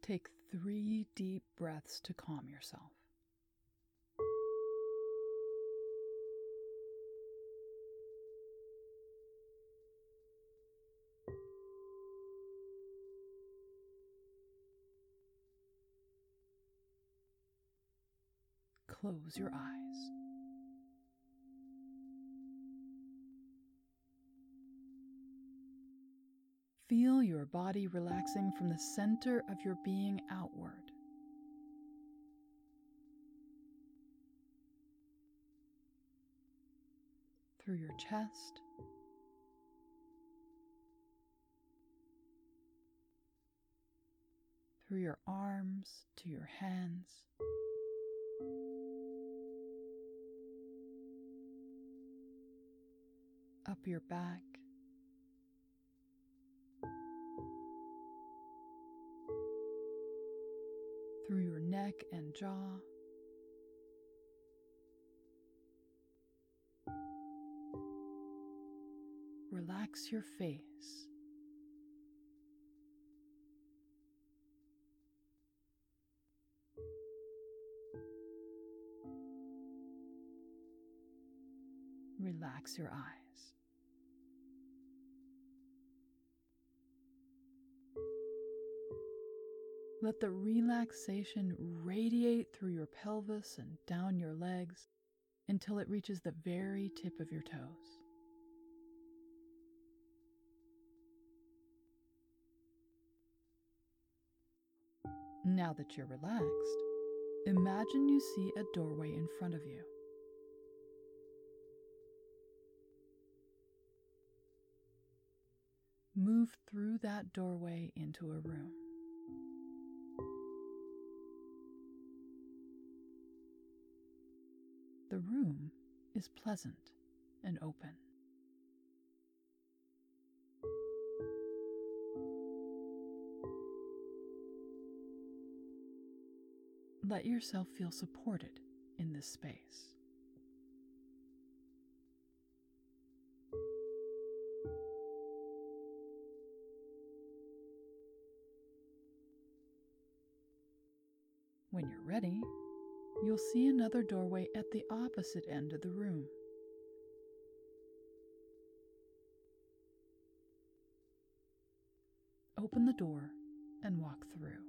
Take 3 deep breaths to calm yourself. Close your eyes. Feel your body relaxing from the center of your being outward. Through your chest, through your arms to your hands, up your back, through your neck and jaw, relax your face. Relax your eyes. Let the relaxation radiate through your pelvis and down your legs until it reaches the very tip of your toes. Now that you're relaxed, imagine you see a doorway in front of you. Move through that doorway into a room. The room is pleasant and open. Let yourself feel supported in this space. When you're ready, you'll see another doorway at the opposite end of the room. Open the door and walk through.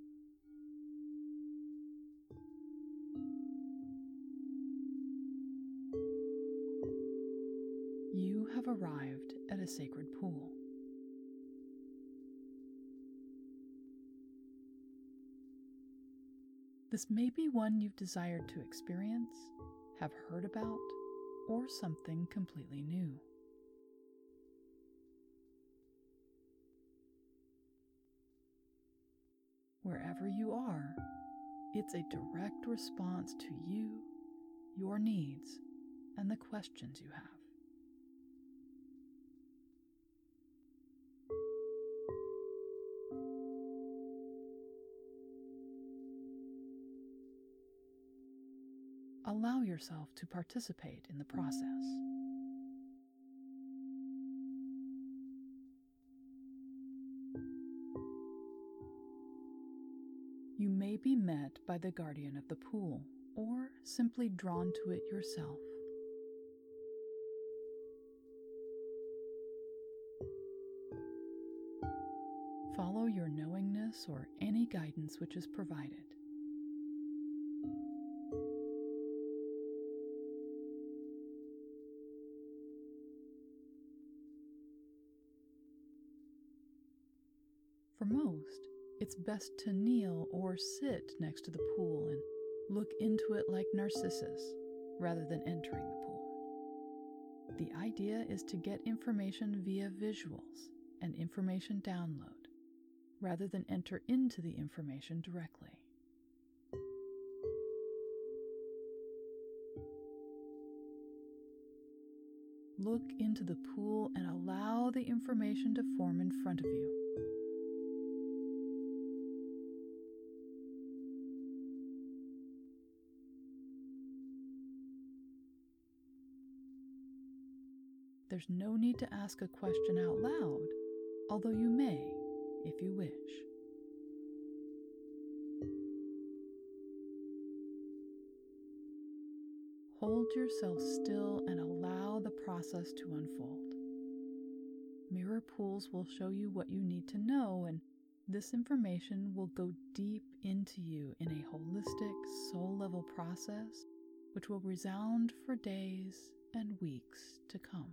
You have arrived at a sacred pool. This may be one you've desired to experience, have heard about, or something completely new. Wherever you are, it's a direct response to you, your needs, and the questions you have. Allow yourself to participate in the process. You may be met by the guardian of the pool, or simply drawn to it yourself. Follow your knowingness or any guidance which is provided. For most, it's best to kneel or sit next to the pool and look into it like Narcissus, rather than entering the pool. The idea is to get information via visuals and information download, rather than enter into the information directly. Look into the pool and allow the information to form in front of you. There's no need to ask a question out loud, although you may, if you wish. hold yourself still and allow the process to unfold. Mirror pools will show you what you need to know, and this information will go deep into you in a holistic, soul-level process which will resound for days and weeks to come.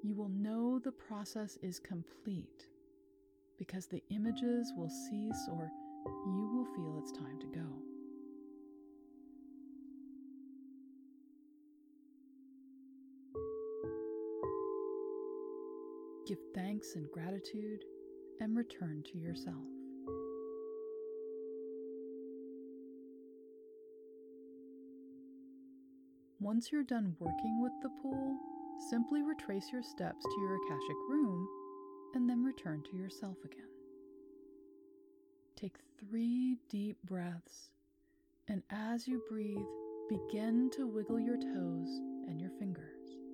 you will know the process is complete because the images will cease or you will feel it's time to go. Give thanks and gratitude and return to yourself. Once you're done working with the pool, simply retrace your steps to your Akashic room and then return to yourself again. Take 3 deep breaths, and as you breathe, begin to wiggle your toes and your fingers.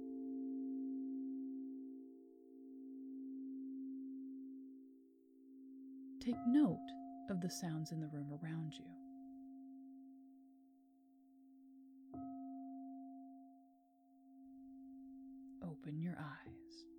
Take note of the sounds in the room around you. Open your eyes.